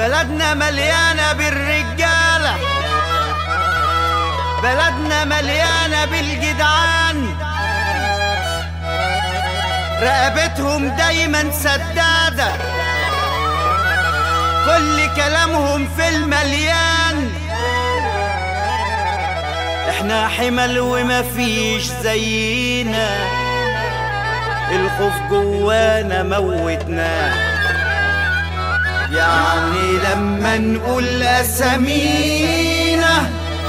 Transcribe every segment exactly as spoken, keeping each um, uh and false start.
بلدنا مليانة بالرجالة، بلدنا مليانة بالجدعان، رقبتهم دايما سدادة، كل كلامهم في المليان. احنا حمل وما فيش زينا، الخوف جوانا موتنا، يعني لما نقول اسامينا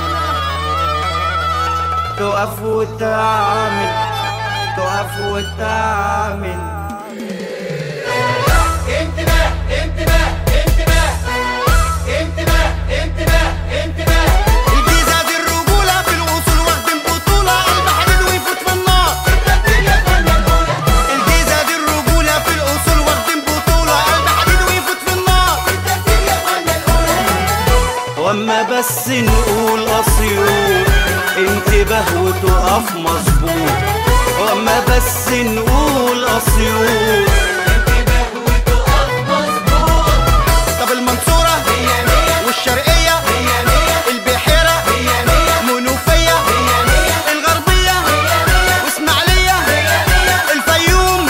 تقف وتعمل، تقف وتعمل. انتباه انتباه انتباه انتباه انتباه انتباه. الجيزة دي الرجولة في الوصول واخدين بطولة، قلب حديد ويفوت في النار. الجيزة دي الرجولة في الوصول واخدين بطولة، قلب حديد ويفوت في النار. واما بس نقول اسيوط انتباه وتقف مظبوط، واما بس نقول اسيوط انتباه وتقف مظبوط. طب المنصورة مية مية والشرقية مية مية البحيرة مية مية منوفية مية مية الغربية واسماعيلية الفيوم.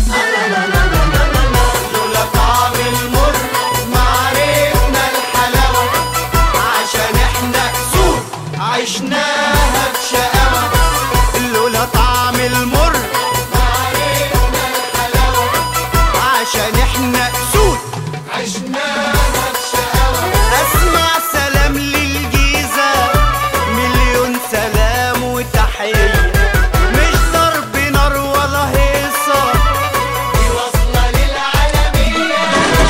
لولا طعم المر ما عرفنا الحلاوة، عشان احنا سود عشناها بشقاوة، لولا طعم المر ما عرفنا الحلاوة، عشان احنا سود عشناها بشقاوة. اسمع سلام للجيزة، مليون سلام وتحية، مش ضرب نار ولا هيصة. دي واصلة للعالمية.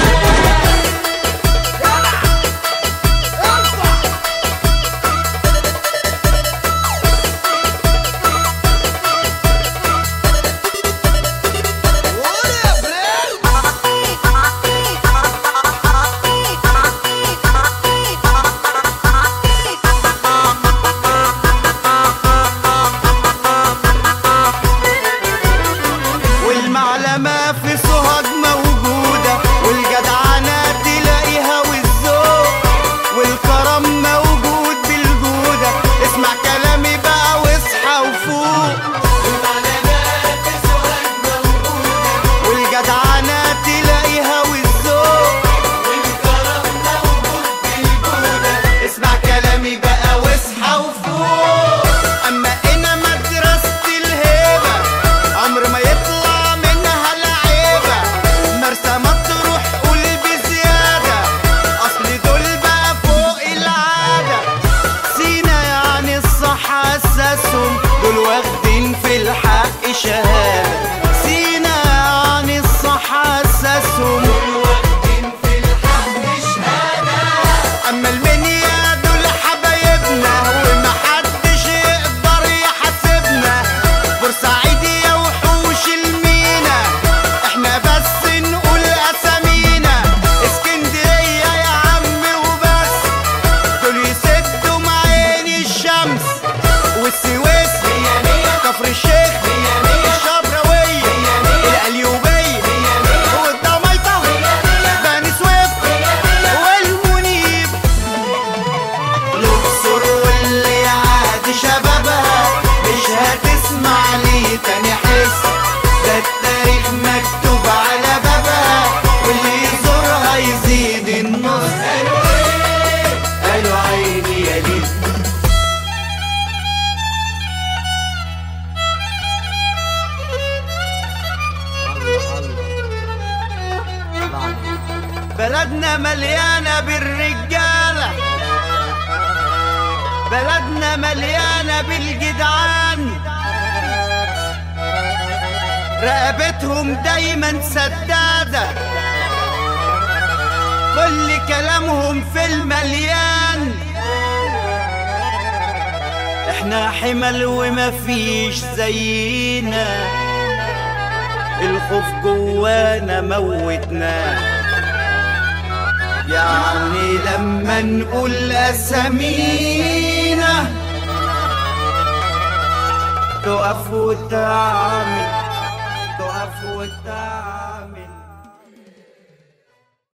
والمعلمة في سوهاج موجودة، والجدعنة تلاقيها والذوق، والكرم موجود بالجودة. اسمع كلامي بقى واصحى وفوق، المعلمات في سوهاج موجودة، والجدعنة تلاقيها والذوق، والكرم موجود بالجودة. اسمع كلامي بقى واصحى وفوق. اما انا مدرسة الهيبة عمر ما يطلع منها لعيبة، مرسى مطروح قول بزيادة، اصل دول بقى فوق العادة. سينا يعني الصح اساسهم، دول واخدين في الحق شهادة. سينا يعني الصح اساسهم، واخدين في الحق شهادة. اما المنيا دول حبايبنا ومحدش يقدر يحاسبنا. بورسعيد يا وحوش المينا احنا بس نقول اسامينا. اسكندرية يا عم وبس، دول يسدوا مع عين الشمس. والسويس مية مية كفر الشيخ مية مية الشبراوية مية مية القليوبية مية مية والدميطة بني سويف والمنيب. الأقصر واللي عاد شبابها مش هتسمع ليه تاني حس، ده التاريخ مكتوب على بابها، واللي يزورها يزيد النص. قالوا عيني يا ليل. بلدنا مليانة بالرجالة، بلدنا مليانة بالجدعان، رقبتهم دايما سدادة، كل كلامهم في المليان. احنا حمل وما فيش زينا، الخوف جوانا موتنا، يعني لما نقول اسامينا تقف وتعمل، تقف وتعمل.